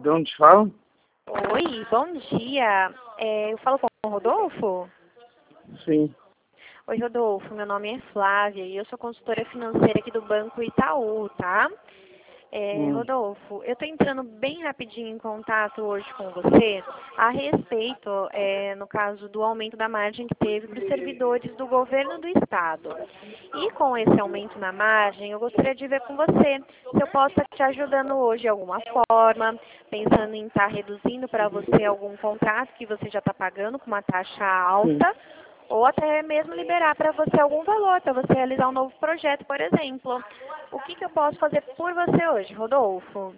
De onde fala? Oi, bom dia. Eu falo com o Rodolfo? Sim. Oi, Rodolfo, meu nome é Flávia e eu sou consultora financeira aqui do Banco Itaú, tá? Rodolfo, eu estou entrando bem rapidinho em contato hoje com você a respeito, no caso, do aumento da margem que teve para os servidores do governo do estado. E com esse aumento na margem, eu gostaria de ver com você se eu posso estar te ajudando hoje de alguma forma, pensando em estar reduzindo para você algum contrato que você já está pagando com uma taxa alta, ou até mesmo liberar para você algum valor, para você realizar um novo projeto, por exemplo. O que eu posso fazer por você hoje, Rodolfo?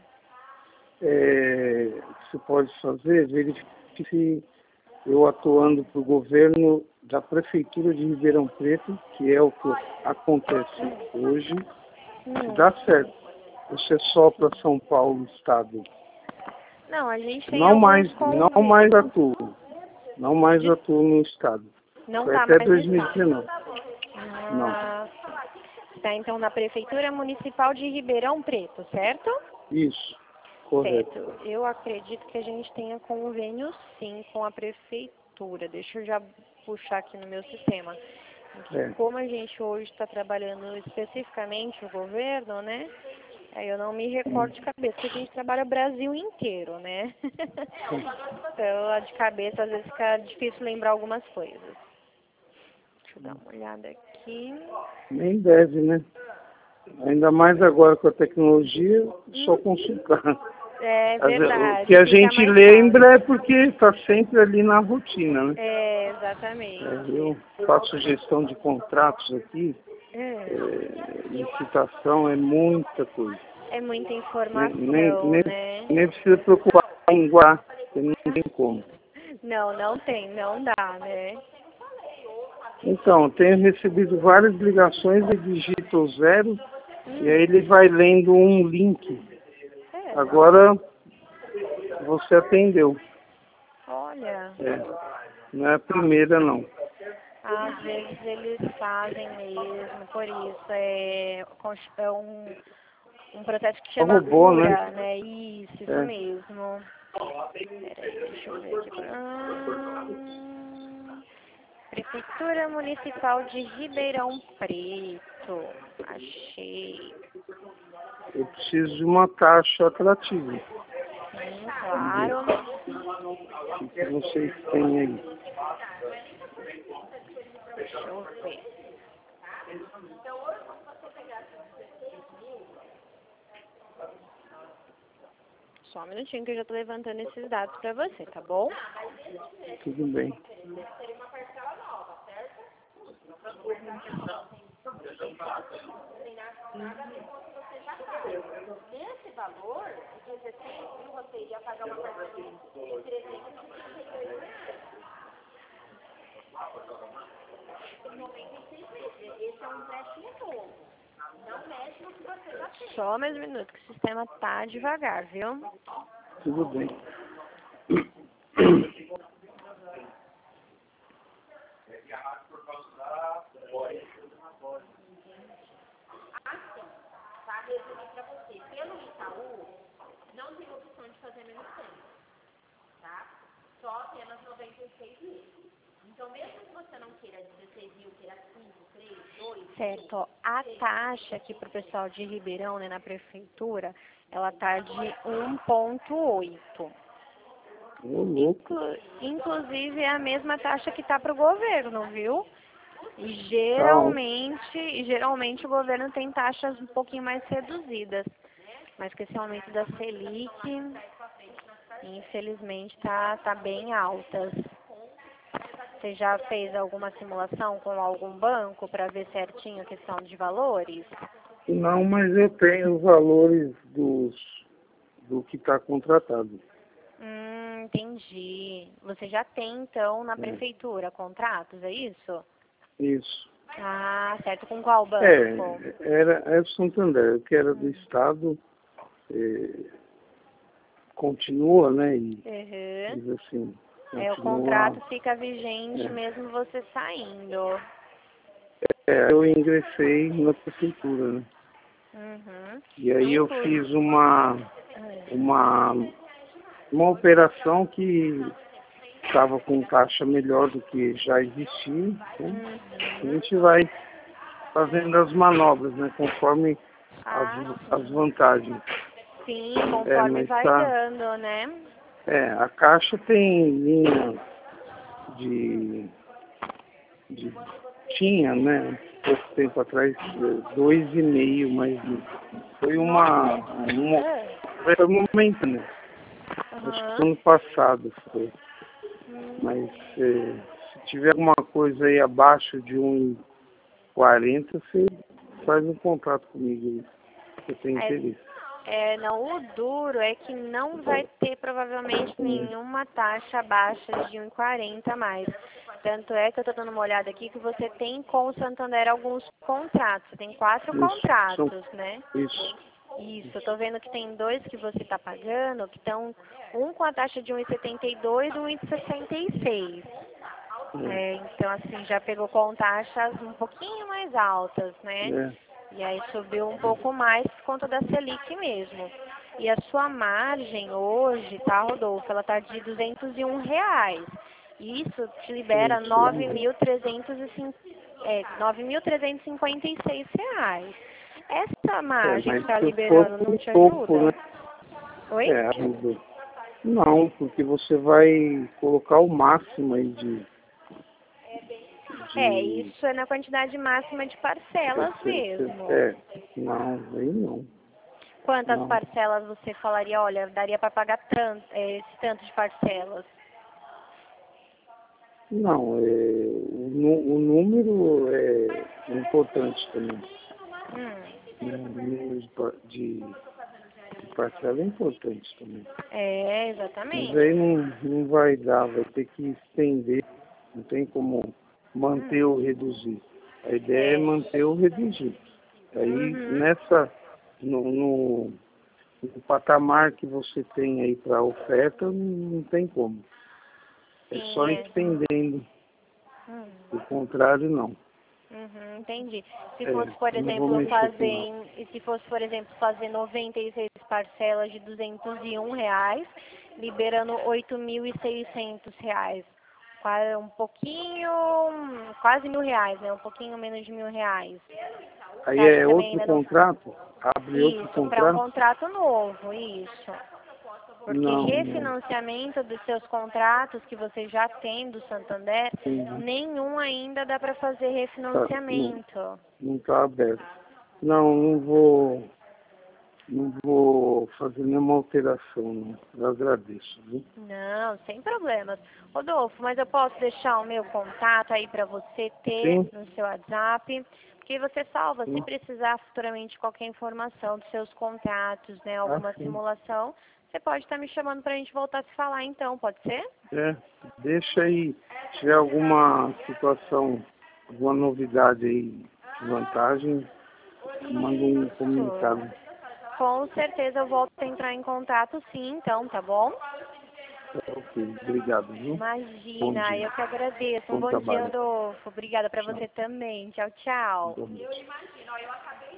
Você pode fazer, verifique se eu atuando para o governo da Prefeitura de Ribeirão Preto, que é o que acontece hoje, se dá certo. Você é só para São Paulo, Estado. Não, a gente tem não mais atuo. Não mais atuo no Estado. Não foi tá até mais 2019. Não. Está então na Prefeitura Municipal de Ribeirão Preto, certo? Isso, correto. Certo. Eu acredito que a gente tenha convênio sim com a Prefeitura. Deixa eu já puxar aqui no meu sistema. Como a gente hoje está trabalhando especificamente o governo, né? Aí eu não me recordo de cabeça, porque a gente trabalha o Brasil inteiro, né? Então, de cabeça, às vezes fica difícil lembrar algumas coisas. Deixa eu dar uma olhada aqui. Nem deve, né? Ainda mais agora com a tecnologia, só consultar. É verdade. O que a gente lembra é porque está sempre ali na rotina, né? Exatamente. Eu faço gestão de contratos aqui. Licitação é muita coisa. É muita informação, né? Nem precisa preocupar em guardar, porque não tem como. Não dá, né? Então, tenho recebido várias ligações, eu digito o 0 e aí ele vai lendo um link. Agora você atendeu. Olha. Não é a primeira, não. Às vezes eles fazem mesmo, por isso é um processo que chama robô, cura, né? Isso mesmo. Peraí, deixa eu ver aqui. Prefeitura Municipal de Ribeirão Preto. Achei. Eu preciso de uma taxa atrativa. Sim, claro. O que vocês têm aí? Deixa eu ver. Só um minutinho que eu já estou levantando esses dados para você, tá bom? Tudo bem. Nesse valor, de 16 mil, você iria pagar uma parcela de 332 reais. Em 96 meses. Esse é um empréstimo novo. Não mexe no que você já tem. Só mais um minuto, que o sistema tá devagar, viu? Tudo bem. Tá, resumir para você. Pelo Itaú, não tem opção de fazer menos tempo, tá? Só apenas 96 meses. Então, mesmo que você não queira 16 mil, queira 5, 3, 2... Certo, ó, a taxa aqui para o pessoal de Ribeirão, né, na prefeitura, ela tá de 1,8. Inclusive, é a mesma taxa que tá para o governo, viu? E geralmente o governo tem taxas um pouquinho mais reduzidas. Mas com esse aumento da Selic, infelizmente tá bem altas. Você já fez alguma simulação com algum banco para ver certinho a questão de valores? Não, mas eu tenho os valores do que está contratado. Entendi. Você já tem, então, na prefeitura contratos, é isso? Isso. Ah, certo. Com qual banco? Era o Santander, que era do Estado, continua, né? Diz assim, o contrato fica vigente mesmo você saindo. Eu ingressei na prefeitura, né? E aí eu fiz uma uma operação que estava com taxa melhor do que já existia. Né? A gente vai fazendo as manobras, né? Conforme as vantagens. Sim, conforme vai dando, né? A Caixa tem linha de tinha, né? Pouco tempo atrás, 2,5, mas foi um momento, né? Acho que ano passado foi. Mas se tiver alguma coisa aí abaixo de 1,40, você faz um contrato comigo aí, se tem interesse. Não, o duro é que não vai ter provavelmente nenhuma taxa abaixo de 1,40 mais. Tanto é que eu estou dando uma olhada aqui que você tem com o Santander alguns contratos. Você tem 4 contratos, né? Isso. Isso, eu tô vendo que tem 2 que você está pagando, que estão um com a taxa de 1,72 e 1,66. Então, assim, já pegou com taxas um pouquinho mais altas, né? E aí subiu um pouco mais por conta da Selic mesmo. E a sua margem hoje, tá, Rodolfo? Ela tá de R$ 201. Isso te libera R$ 9.356. Essa margem que está liberando não te ajuda? Né? Oi? Ajuda. Não, porque você vai colocar o máximo aí de... Isso é na quantidade máxima de parcelas mesmo. Não, aí não. Quantas parcelas você falaria, olha, daria para pagar esse tanto de parcelas? Não, o número é importante também. O número de parcela é importante também. Exatamente. Mas aí não vai dar, vai ter que estender, não tem como manter ou reduzir. A ideia é manter ou reduzir. Aí no patamar que você tem aí para oferta, não tem como. É só estendendo. Do contrário, não. Entendi. Se fosse, por exemplo, fazer 96 parcelas de R$ 201, liberando R$ 8.600. Quase R$ 1.000, né? Um pouquinho menos de R$ 1.000. Aí é outro contrato? Abre outro contrato? Isso, para um contrato novo, isso. Porque refinanciamento dos seus contratos que você já tem do Santander, nenhum ainda dá para fazer refinanciamento. Não está aberto. Não vou fazer nenhuma alteração, não. Eu agradeço, viu? Não, sem problemas. Rodolfo, mas eu posso deixar o meu contato aí para você ter no seu WhatsApp, porque você salva, se precisar futuramente de qualquer informação dos seus contratos, né, alguma simulação, você pode estar me chamando para a gente voltar a se falar então, pode ser? Deixa aí, se tiver alguma situação, alguma novidade aí de vantagem, manda um comunicado. Com certeza eu volto a entrar em contato sim, então, tá bom? Ok, obrigado, viu? Imagina, eu que agradeço. Um bom dia, Rodolfo. Obrigada para você também. Tchau, tchau.